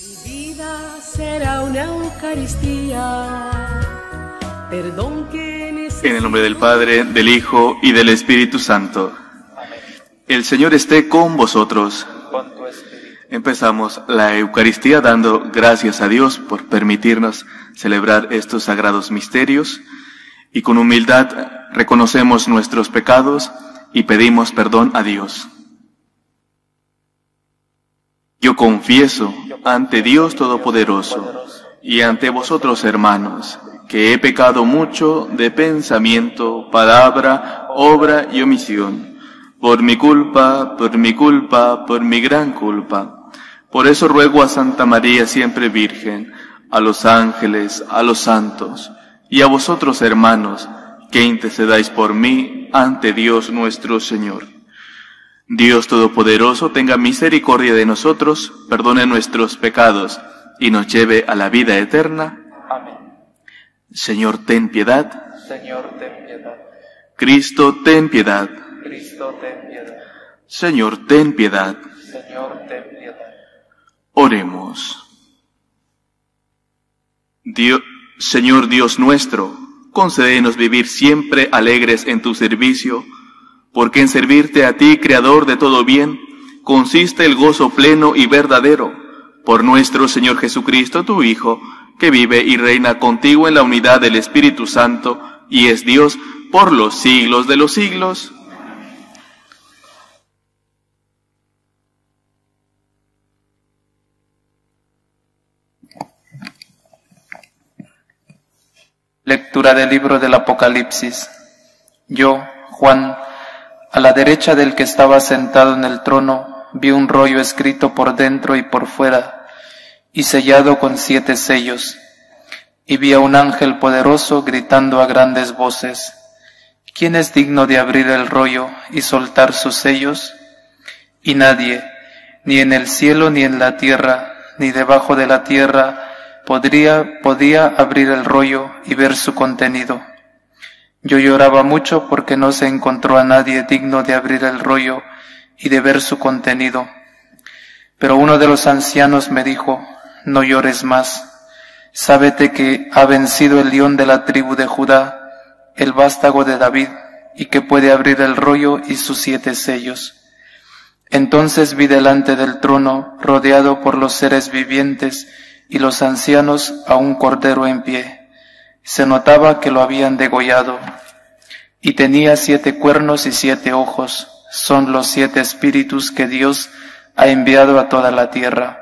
Mi vida será una Eucaristía, perdón que necesito. En el nombre del Padre, del Hijo y del Espíritu Santo. Amén. El Señor esté con vosotros. Con tu espíritu. Empezamos la Eucaristía dando gracias a Dios por permitirnos celebrar estos sagrados misterios y con humildad reconocemos nuestros pecados y pedimos perdón a Dios. Yo confieso ante Dios Todopoderoso y ante vosotros, hermanos, que he pecado mucho de pensamiento, palabra, obra y omisión, por mi culpa, por mi gran culpa. Por eso ruego a Santa María siempre Virgen, a los ángeles, a los santos, y a vosotros, hermanos, que intercedáis por mí ante Dios nuestro Señor. Dios Todopoderoso tenga misericordia de nosotros, perdone nuestros pecados y nos lleve a la vida eterna. Amén. Señor, ten piedad. Señor, ten piedad. Cristo, ten piedad. Cristo, ten piedad. Señor, ten piedad. Señor, ten piedad. Oremos. Señor Dios nuestro, concédenos vivir siempre alegres en tu servicio, porque en servirte a ti, Creador de todo bien, consiste el gozo pleno y verdadero, por nuestro Señor Jesucristo, tu Hijo, que vive y reina contigo en la unidad del Espíritu Santo, y es Dios por los siglos de los siglos. Lectura del libro del Apocalipsis. Yo, Juan, a la derecha del que estaba sentado en el trono, vi un rollo escrito por dentro y por fuera, y sellado con 7 sellos. Y vi a un ángel poderoso gritando a grandes voces: ¿Quién es digno de abrir el rollo y soltar sus sellos? Y nadie, ni en el cielo ni en la tierra, ni debajo de la tierra, podía abrir el rollo y ver su contenido. Yo lloraba mucho porque no se encontró a nadie digno de abrir el rollo y de ver su contenido. Pero uno de los ancianos me dijo: no llores más. Sábete que ha vencido el león de la tribu de Judá, el vástago de David, y que puede abrir el rollo y sus 7 sellos. Entonces vi delante del trono, rodeado por los seres vivientes y los ancianos, a un cordero en pie. Se notaba que lo habían degollado, y tenía 7 cuernos y 7 ojos. Son los 7 espíritus que Dios ha enviado a toda la tierra.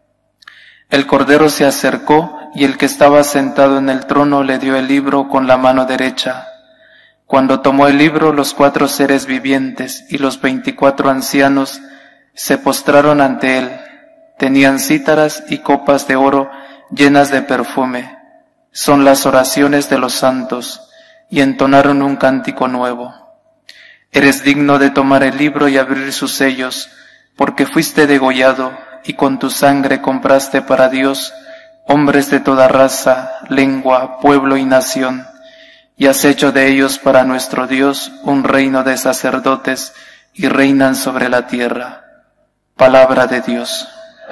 El cordero se acercó, y el que estaba sentado en el trono le dio el libro con la mano derecha. Cuando tomó el libro, los 4 seres vivientes y los 24 ancianos se postraron ante él. Tenían cítaras y copas de oro llenas de perfume. Son las oraciones de los santos, y entonaron un cántico nuevo. Eres digno de tomar el libro y abrir sus sellos, porque fuiste degollado, y con tu sangre compraste para Dios hombres de toda raza, lengua, pueblo y nación, y has hecho de ellos para nuestro Dios un reino de sacerdotes, y reinan sobre la tierra. Palabra de Dios.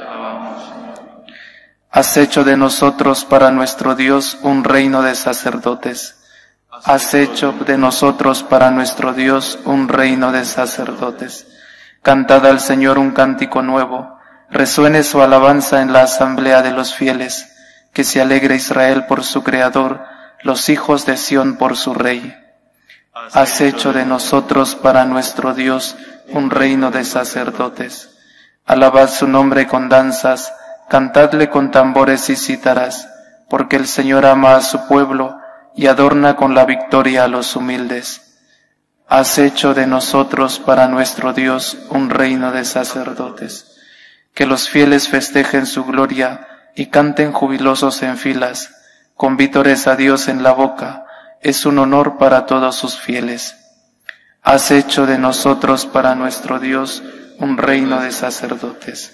Has hecho de nosotros para nuestro Dios un reino de sacerdotes. Has hecho de nosotros para nuestro Dios un reino de sacerdotes. Cantad al Señor un cántico nuevo. Resuene su alabanza en la asamblea de los fieles. Que se alegre Israel por su Creador, los hijos de Sión por su Rey. Has hecho de nosotros para nuestro Dios un reino de sacerdotes. Alabad su nombre con danzas, cantadle con tambores y cítaras, porque el Señor ama a su pueblo y adorna con la victoria a los humildes. Has hecho de nosotros para nuestro Dios un reino de sacerdotes. Que los fieles festejen su gloria y canten jubilosos en filas, con vítores a Dios en la boca, es un honor para todos sus fieles. Has hecho de nosotros para nuestro Dios un reino de sacerdotes.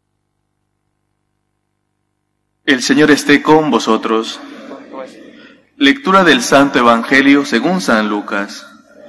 El Señor esté con vosotros. Lectura del Santo Evangelio según San Lucas.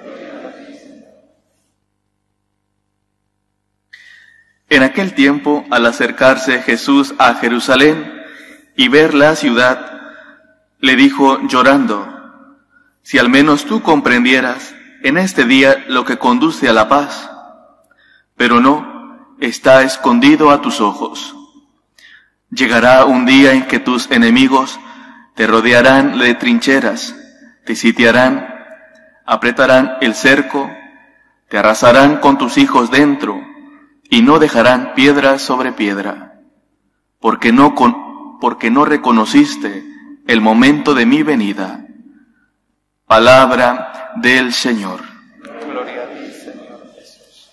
En aquel tiempo, al acercarse Jesús a Jerusalén y ver la ciudad, le dijo llorando: si al menos tú comprendieras en este día lo que conduce a la paz, pero no, está escondido a tus ojos. Llegará un día en que tus enemigos te rodearán de trincheras, te sitiarán, apretarán el cerco, te arrasarán con tus hijos dentro, y no dejarán piedra sobre piedra, porque no reconociste el momento de mi venida. Palabra del Señor. Gloria a ti, Señor Jesús.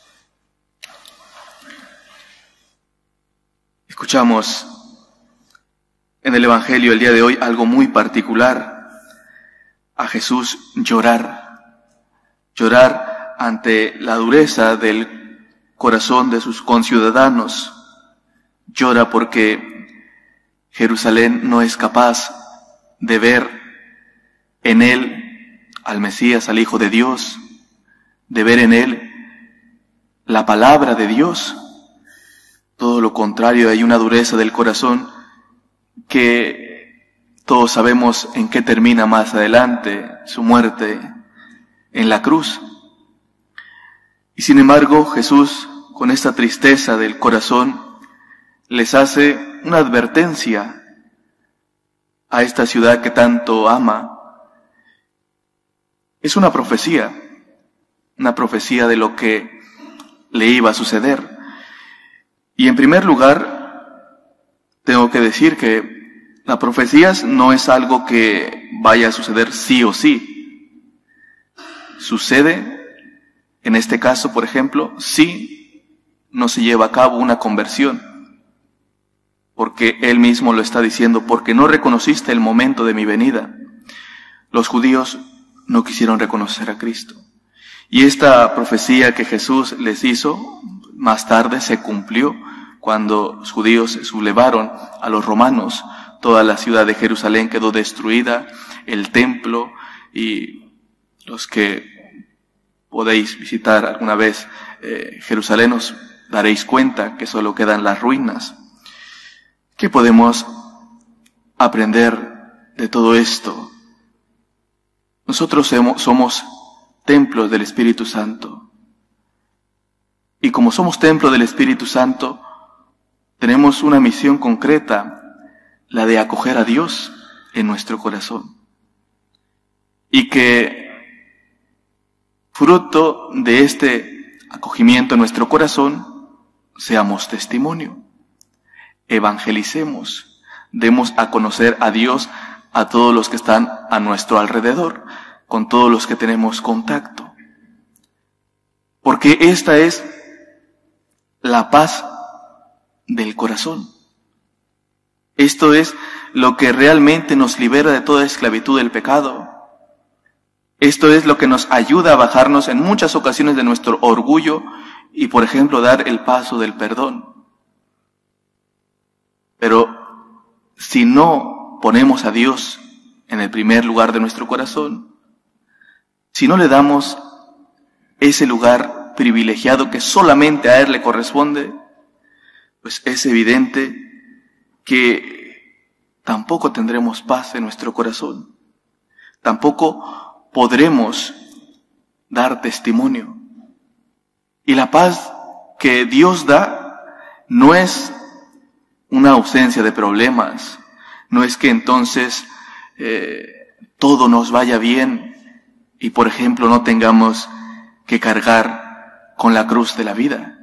Escuchamos en el Evangelio el día de hoy algo muy particular: a Jesús llorar ante la dureza del corazón de sus conciudadanos. Llora porque Jerusalén no es capaz de ver en él al Mesías, al Hijo de Dios, de ver en él la palabra de Dios. Todo lo contrario, hay una dureza del corazón que todos sabemos en qué termina más adelante: su muerte en la cruz. Y sin embargo, Jesús, con esta tristeza del corazón, les hace una advertencia a esta ciudad que tanto ama. Es una profecía de lo que le iba a suceder. Y en primer lugar, tengo que decir que las profecías no es algo que vaya a suceder sí o sí. Sucede, en este caso, por ejemplo, si no se lleva a cabo una conversión, porque él mismo lo está diciendo: porque no reconociste el momento de mi venida. Los judíos no quisieron reconocer a Cristo. Y esta profecía que Jesús les hizo, más tarde se cumplió cuando los judíos sublevaron a los romanos. Toda la ciudad de Jerusalén quedó destruida, el templo, y los que podéis visitar alguna vez Jerusalén os daréis cuenta que solo quedan las ruinas. ¿Qué podemos aprender de todo esto? Nosotros somos templos del Espíritu Santo. Y como somos templo del Espíritu Santo, tenemos una misión concreta, la de acoger a Dios en nuestro corazón. Y que, fruto de este acogimiento en nuestro corazón, seamos testimonio, evangelicemos, demos a conocer a Dios a todos los que están a nuestro alrededor, con todos los que tenemos contacto. Porque esta es la paz del corazón. Esto es lo que realmente nos libera de toda esclavitud del pecado. Esto es lo que nos ayuda a bajarnos en muchas ocasiones de nuestro orgullo y, por ejemplo, dar el paso del perdón. Pero si no ponemos a Dios en el primer lugar de nuestro corazón, si no le damos ese lugar privilegiado que solamente a Él le corresponde, pues es evidente que tampoco tendremos paz en nuestro corazón. Tampoco podremos dar testimonio. Y la paz que Dios da no es una ausencia de problemas, no es que entonces todo nos vaya bien y, por ejemplo, no tengamos que cargar con la cruz de la vida.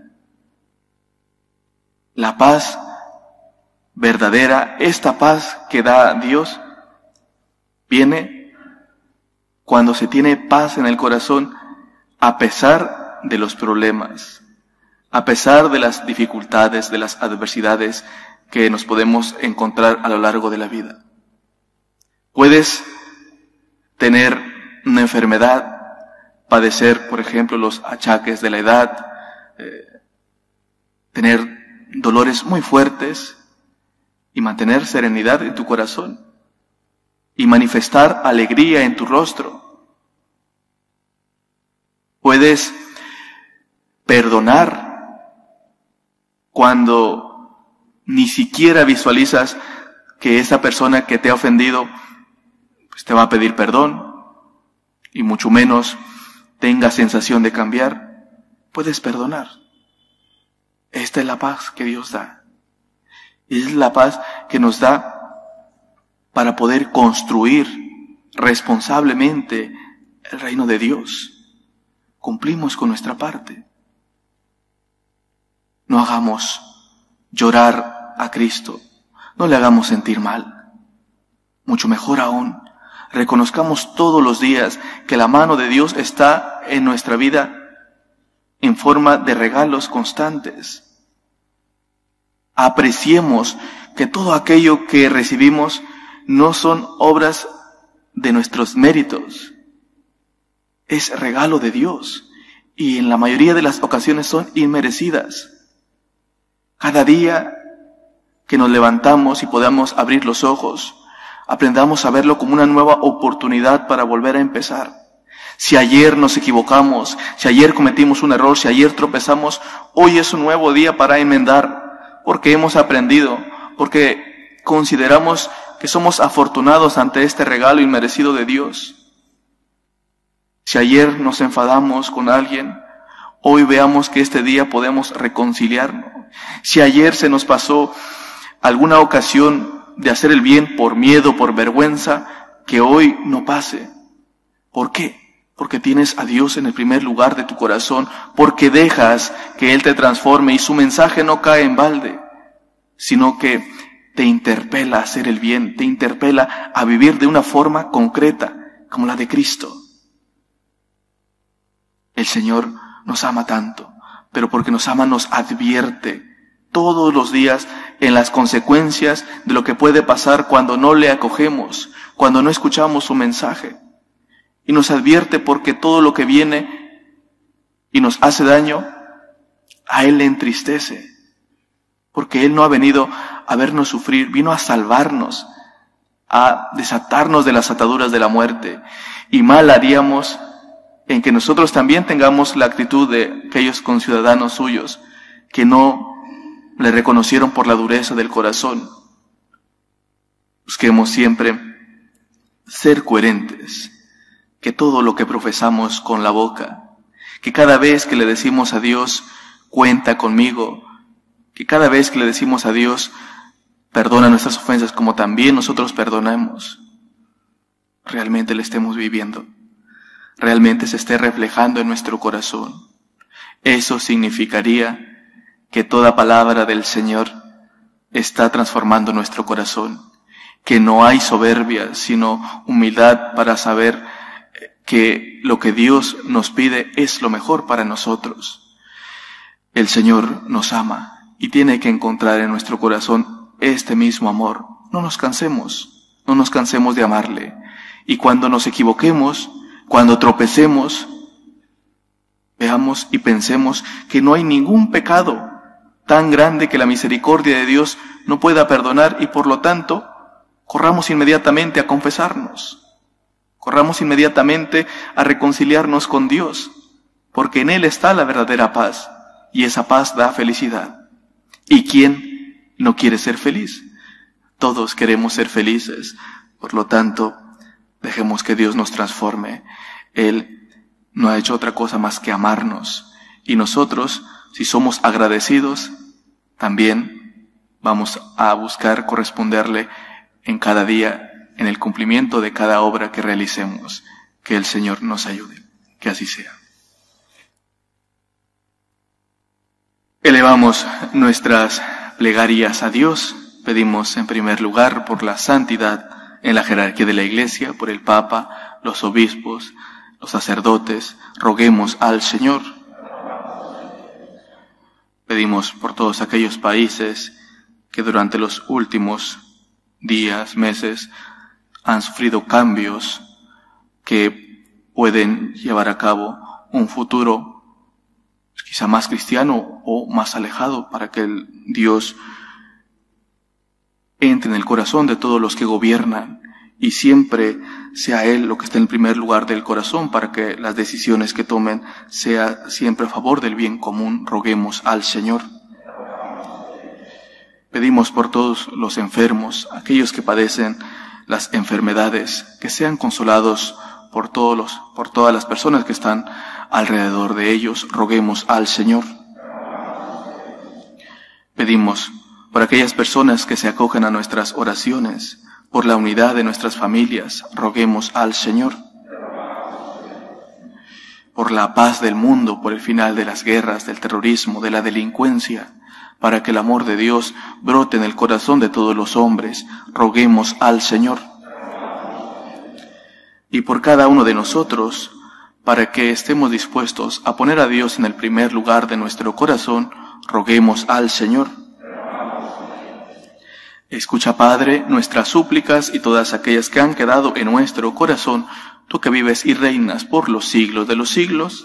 La paz verdadera, esta paz que da Dios, viene cuando se tiene paz en el corazón a pesar de los problemas, a pesar de las dificultades, de las adversidades que nos podemos encontrar a lo largo de la vida. Puedes tener una enfermedad, padecer, por ejemplo, los achaques de la edad, tener dolores muy fuertes y mantener serenidad en tu corazón. y manifestar alegría en tu rostro. Puedes perdonar cuando ni siquiera visualizas que esa persona que te ha ofendido pues te va a pedir perdón, y mucho menos tenga sensación de cambiar. Puedes perdonar. Esta es la paz que Dios da. Es la paz que nos da para poder construir responsablemente el reino de Dios. Cumplimos con nuestra parte. No hagamos llorar a Cristo. No le hagamos sentir mal. Mucho mejor aún, reconozcamos todos los días que la mano de Dios está en nuestra vida en forma de regalos constantes. Apreciemos que todo aquello que recibimos no son obras de nuestros méritos. Es regalo de Dios y en la mayoría de las ocasiones son inmerecidas. Cada día que nos levantamos y podamos abrir los ojos, aprendamos a verlo como una nueva oportunidad para volver a empezar. Si ayer nos equivocamos, si ayer cometimos un error, si ayer tropezamos, hoy es un nuevo día para enmendar, porque hemos aprendido, porque consideramos que somos afortunados ante este regalo inmerecido de Dios. Si ayer nos enfadamos con alguien, hoy veamos que este día podemos reconciliarnos. Si ayer se nos pasó alguna ocasión de hacer el bien por miedo, por vergüenza, que hoy no pase. ¿Por qué? Porque tienes a Dios en el primer lugar de tu corazón, porque dejas que Él te transforme y su mensaje no cae en balde, sino que te interpela a hacer el bien, te interpela a vivir de una forma concreta, como la de Cristo. El Señor nos ama tanto, pero porque nos ama nos advierte todos los días en las consecuencias de lo que puede pasar cuando no le acogemos, cuando no escuchamos su mensaje. Y nos advierte porque todo lo que viene y nos hace daño, a Él le entristece. Porque Él no ha venido a vernos sufrir, vino a salvarnos, a desatarnos de las ataduras de la muerte. Y mal haríamos en que nosotros también tengamos la actitud de aquellos conciudadanos suyos que no le reconocieron por la dureza del corazón. Busquemos siempre ser coherentes, que todo lo que profesamos con la boca, que cada vez que le decimos a Dios, cuenta conmigo, que cada vez que le decimos a Dios, perdona nuestras ofensas como también nosotros perdonamos, realmente le estemos viviendo, realmente se esté reflejando en nuestro corazón. Eso significaría que toda palabra del Señor está transformando nuestro corazón, que no hay soberbia, sino humildad para saber que lo que Dios nos pide es lo mejor para nosotros. El Señor nos ama y tiene que encontrar en nuestro corazón este mismo amor. No nos cansemos de amarle. Y cuando nos equivoquemos, cuando tropecemos, veamos y pensemos que no hay ningún pecado tan grande que la misericordia de Dios no pueda perdonar y por lo tanto, corramos inmediatamente a confesarnos. Corramos inmediatamente a reconciliarnos con Dios, porque en Él está la verdadera paz, y esa paz da felicidad. ¿Y quién no quiere ser feliz? Todos queremos ser felices, por lo tanto, dejemos que Dios nos transforme. Él no ha hecho otra cosa más que amarnos, y nosotros, si somos agradecidos, también vamos a buscar corresponderle en cada día, en el cumplimiento de cada obra que realicemos. Que el Señor nos ayude. Que así sea. Elevamos nuestras plegarias a Dios. Pedimos en primer lugar por la santidad en la jerarquía de la Iglesia, por el Papa, los obispos, los sacerdotes. Roguemos al Señor. Pedimos por todos aquellos países que durante los últimos días, meses, han sufrido cambios que pueden llevar a cabo un futuro quizá más cristiano o más alejado, para que el Dios entre en el corazón de todos los que gobiernan y siempre sea Él lo que esté en el primer lugar del corazón para que las decisiones que tomen sea siempre a favor del bien común. Roguemos al Señor. Pedimos por todos los enfermos, aquellos que padecen las enfermedades, que sean consolados por todas las personas que están alrededor de ellos. Roguemos al Señor. Pedimos por aquellas personas que se acogen a nuestras oraciones, por la unidad de nuestras familias. Roguemos al Señor. Por la paz del mundo, por el final de las guerras, del terrorismo, de la delincuencia, para que el amor de Dios brote en el corazón de todos los hombres. Roguemos al Señor. Y por cada uno de nosotros, para que estemos dispuestos a poner a Dios en el primer lugar de nuestro corazón, roguemos al Señor. Escucha, Padre, nuestras súplicas y todas aquellas que han quedado en nuestro corazón, tú que vives y reinas por los siglos de los siglos.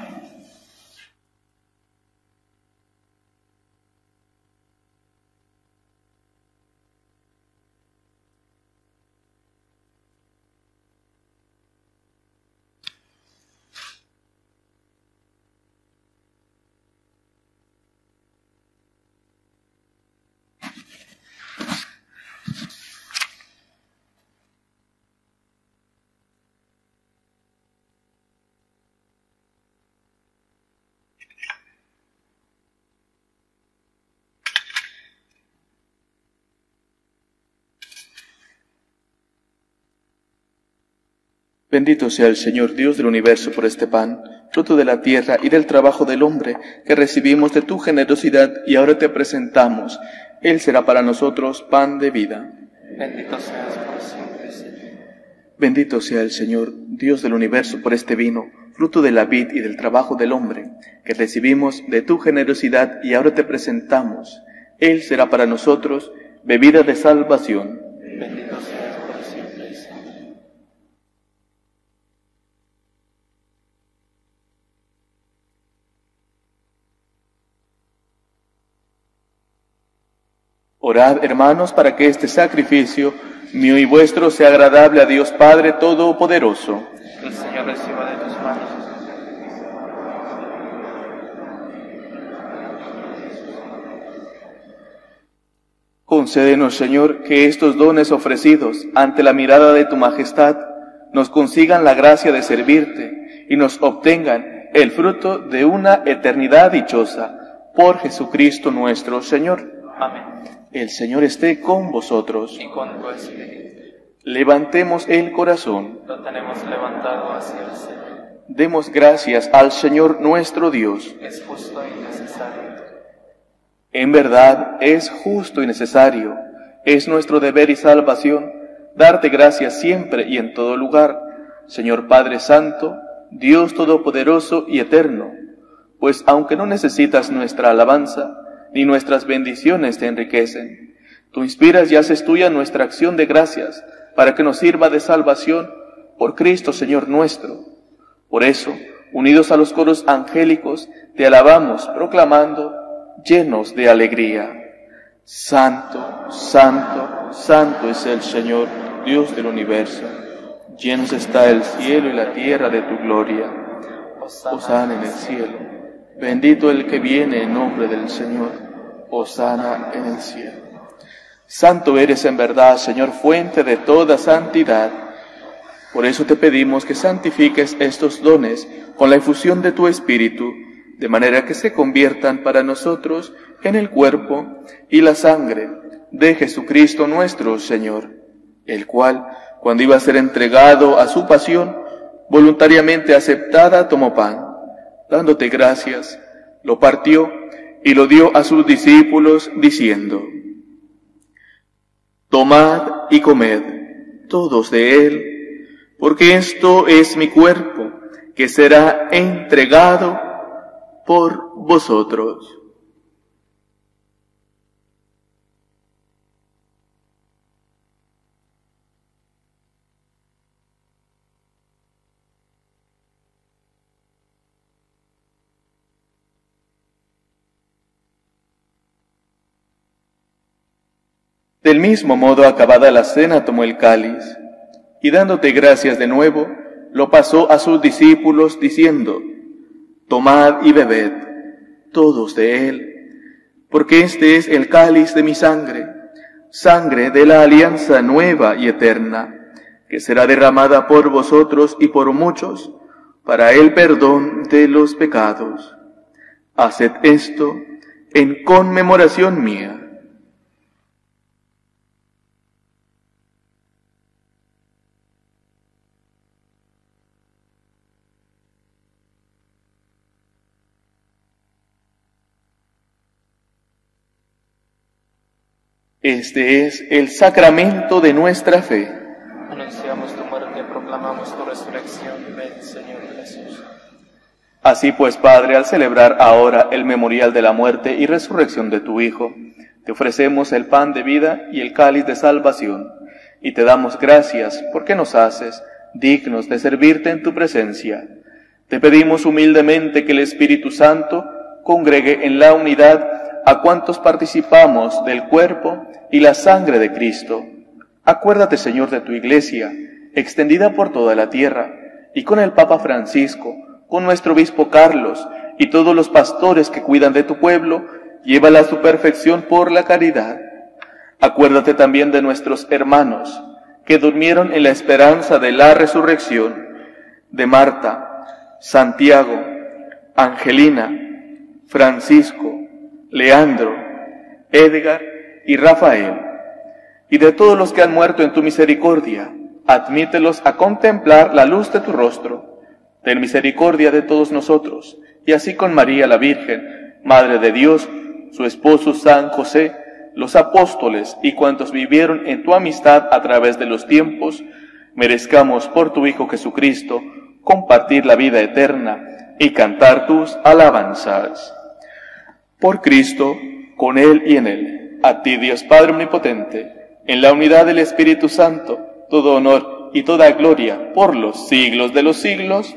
Bendito sea el Señor Dios del universo por este pan, fruto de la tierra y del trabajo del hombre, que recibimos de tu generosidad y ahora te presentamos. Él será para nosotros pan de vida. Bendito seas por siempre, Señor. Bendito sea el Señor Dios del universo por este vino, fruto de la vid y del trabajo del hombre, que recibimos de tu generosidad y ahora te presentamos. Él será para nosotros bebida de salvación. Bendito seas por siempre, Señor. Orad, hermanos, para que este sacrificio mío y vuestro sea agradable a Dios Padre Todopoderoso. Que el Señor reciba de tus manos. Concédenos, Señor, que estos dones ofrecidos ante la mirada de tu majestad nos consigan la gracia de servirte y nos obtengan el fruto de una eternidad dichosa. Por Jesucristo nuestro Señor. Amén. El Señor esté con vosotros. Y con tu espíritu. Levantemos el corazón. Lo tenemos levantado hacia el cielo. Demos gracias al Señor nuestro Dios. Es justo y necesario. En verdad es justo y necesario, es nuestro deber y salvación, darte gracias siempre y en todo lugar, Señor Padre Santo, Dios Todopoderoso y Eterno, pues aunque no necesitas nuestra alabanza, ni nuestras bendiciones te enriquecen, tú inspiras y haces tuya nuestra acción de gracias, para que nos sirva de salvación por Cristo Señor nuestro. Por eso, unidos a los coros angélicos, te alabamos, proclamando, llenos de alegría. Santo, santo, santo es el Señor, Dios del universo. Llenos está el cielo y la tierra de tu gloria. Hosana en el cielo. Bendito el que viene en nombre del Señor. Hosana en el cielo. Santo eres en verdad, Señor, fuente de toda santidad. Por eso te pedimos que santifiques estos dones con la efusión de tu Espíritu, de manera que se conviertan para nosotros en el cuerpo y la sangre de Jesucristo nuestro Señor, el cual, cuando iba a ser entregado a su pasión, voluntariamente aceptada, tomó pan, dándote gracias, lo partió y lo dio a sus discípulos, diciendo: Tomad y comed todos de él, porque esto es mi cuerpo, que será entregado por vosotros. Del mismo modo, acabada la cena, tomó el cáliz, y dándote gracias de nuevo, lo pasó a sus discípulos diciendo: Tomad y bebed, todos de él, porque este es el cáliz de mi sangre, sangre de la alianza nueva y eterna, que será derramada por vosotros y por muchos, para el perdón de los pecados. Haced esto en conmemoración mía. Este es el sacramento de nuestra fe. Anunciamos tu muerte, proclamamos tu resurrección. Ven, Señor Jesús. Así pues, Padre, al celebrar ahora el memorial de la muerte y resurrección de tu Hijo, te ofrecemos el pan de vida y el cáliz de salvación, y te damos gracias porque nos haces dignos de servirte en tu presencia. Te pedimos humildemente que el Espíritu Santo congregue en la unidad a cuantos participamos del cuerpo y la sangre de Cristo. Acuérdate, Señor, de tu Iglesia, extendida por toda la tierra, y con el Papa Francisco, con nuestro obispo Carlos, y todos los pastores que cuidan de tu pueblo, llévala a su perfección por la caridad. Acuérdate también de nuestros hermanos, que durmieron en la esperanza de la resurrección, de Marta, Santiago, Angelina, Francisco, Leandro, Edgar y Rafael, y de todos los que han muerto en tu misericordia, admítelos a contemplar la luz de tu rostro. Ten misericordia de todos nosotros, y así con María la Virgen, Madre de Dios, su esposo San José, los apóstoles y cuantos vivieron en tu amistad a través de los tiempos, merezcamos por tu Hijo Jesucristo compartir la vida eterna y cantar tus alabanzas. Por Cristo, con Él y en Él, a ti Dios Padre Omnipotente, en la unidad del Espíritu Santo, todo honor y toda gloria por los siglos de los siglos.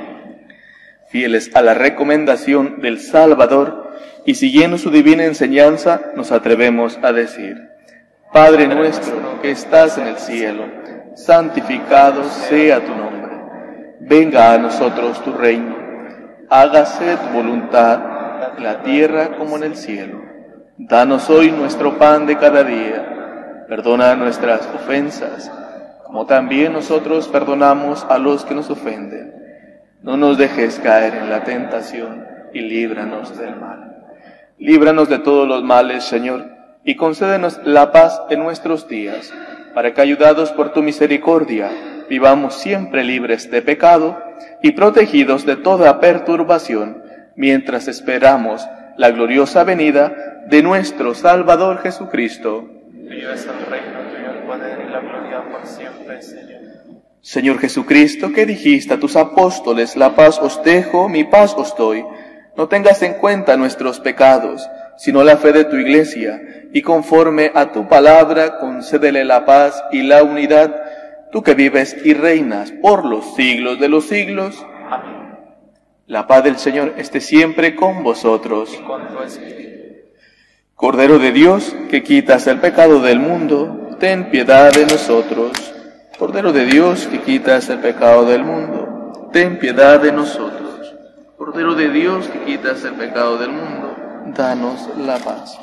Fieles a la recomendación del Salvador y siguiendo su divina enseñanza, nos atrevemos a decir: Padre nuestro que estás en el cielo, santificado sea tu nombre. Venga a nosotros tu reino. Hágase tu voluntad en la tierra como en el cielo. Danos hoy nuestro pan de cada día. Perdona nuestras ofensas, como también nosotros perdonamos a los que nos ofenden. No nos dejes caer en la tentación y líbranos del mal. Líbranos de todos los males, Señor, y concédenos la paz en nuestros días, para que, ayudados por tu misericordia, vivamos siempre libres de pecado y protegidos de toda perturbación, mientras esperamos la gloriosa venida de nuestro Salvador Jesucristo. Tuyo es el reino, tuyo el poder y la gloria por siempre, Señor. Señor Jesucristo, que dijiste a tus apóstoles: la paz os dejo, mi paz os doy. No tengas en cuenta nuestros pecados, sino la fe de tu Iglesia, y conforme a tu palabra, concédele la paz y la unidad, tú que vives y reinas por los siglos de los siglos. Amén. La paz del Señor esté siempre con vosotros. Y con tu espíritu. Cordero de Dios, que quitas el pecado del mundo, ten piedad de nosotros. Cordero de Dios, que quitas el pecado del mundo, ten piedad de nosotros. Cordero de Dios, que quitas el pecado del mundo, danos la paz.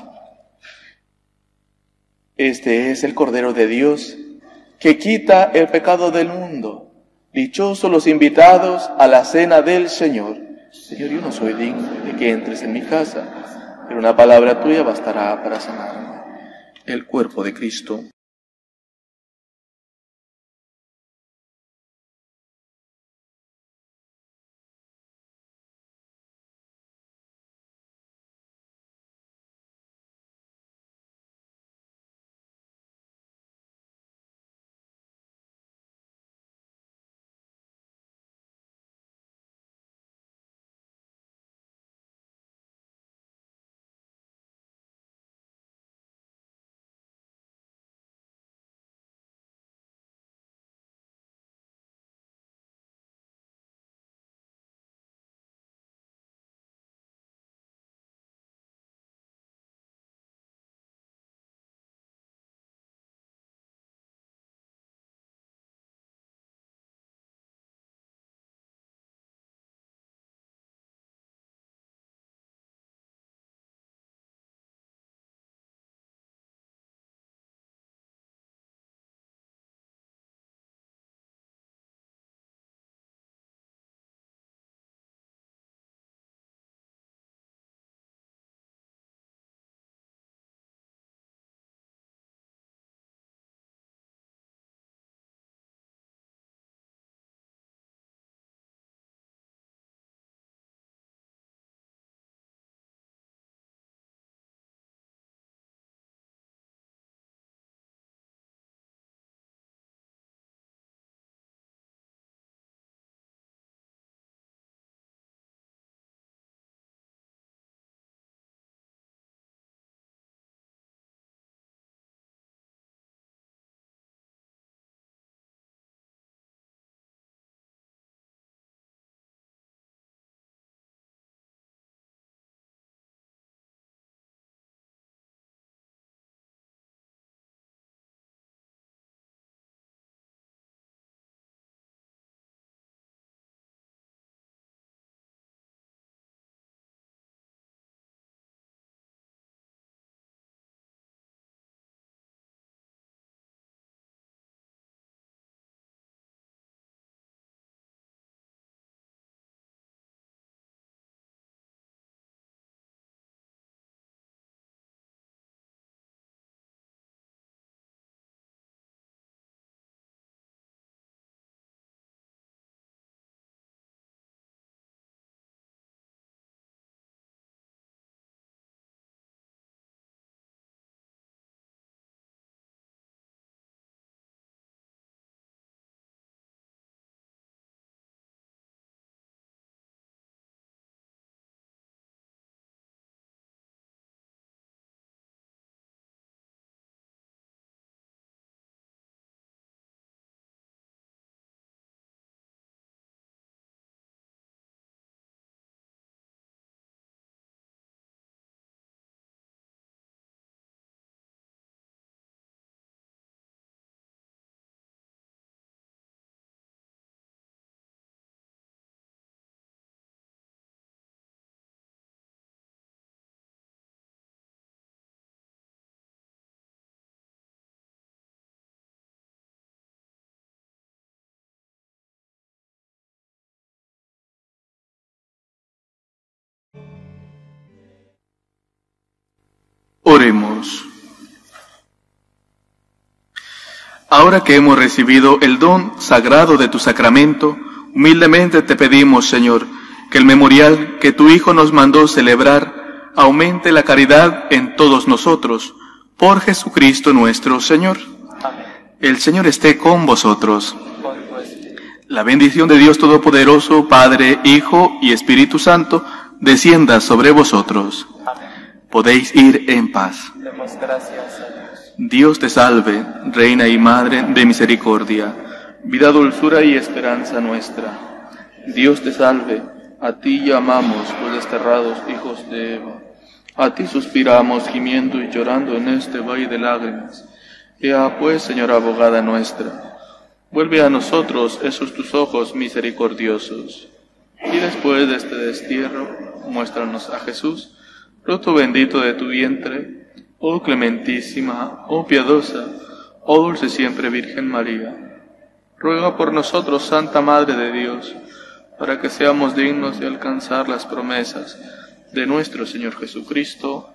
Este es el Cordero de Dios, que quita el pecado del mundo. Dichosos los invitados a la cena del Señor. Señor, yo no soy digno de que entres en mi casa, pero una palabra tuya bastará para sanarme. El cuerpo de Cristo. Oremos. Ahora que hemos recibido el don sagrado de tu sacramento, humildemente te pedimos, Señor, que el memorial que tu Hijo nos mandó celebrar aumente la caridad en todos nosotros, por Jesucristo nuestro Señor. Amén. El Señor esté con vosotros. Con tu espíritu. La bendición de Dios Todopoderoso, Padre, Hijo y Espíritu Santo, descienda sobre vosotros. Amén. Podéis ir en paz. Demos gracias a Dios. Dios te salve, Reina y Madre de misericordia, vida, dulzura y esperanza nuestra. Dios te salve, a ti llamamos los desterrados hijos de Eva. A ti suspiramos gimiendo y llorando en este valle de lágrimas. Ea pues, Señora abogada nuestra, vuelve a nosotros esos tus ojos misericordiosos. Y después de este destierro, muéstranos a Jesús, fruto bendito de tu vientre, oh clementísima, oh piadosa, oh dulce siempre Virgen María. Ruega por nosotros, Santa Madre de Dios, para que seamos dignos de alcanzar las promesas de nuestro Señor Jesucristo.